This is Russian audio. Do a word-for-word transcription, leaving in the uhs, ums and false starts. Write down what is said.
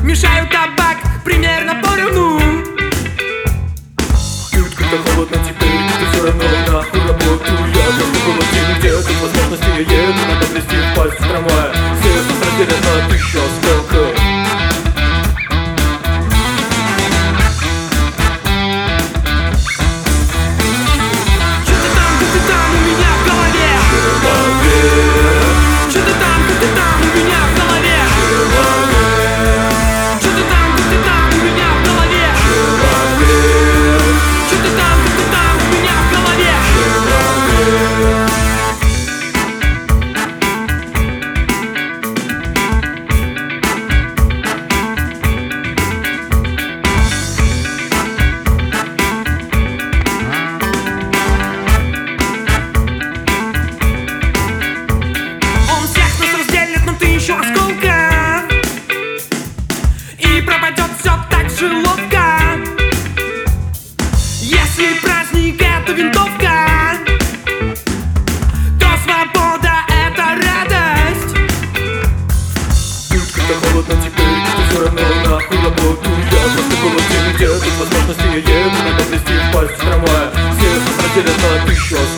мешаю табак примерно поровну. Тут как-то холодно теперь, ты все равно нахуй работу. Я просто холодильник, где тут возможности я еду. Надо влезти в пасть трамвая. Все растерян, а ты щас только. Если праздник — это винтовка, то свобода — это радость. Тут как-то холодно теперь, ты все равно нахуй работу. Я просто холодильник, где тут возможности я еду. Надо влезти в пасть трамвая. Все растерян, а ты щас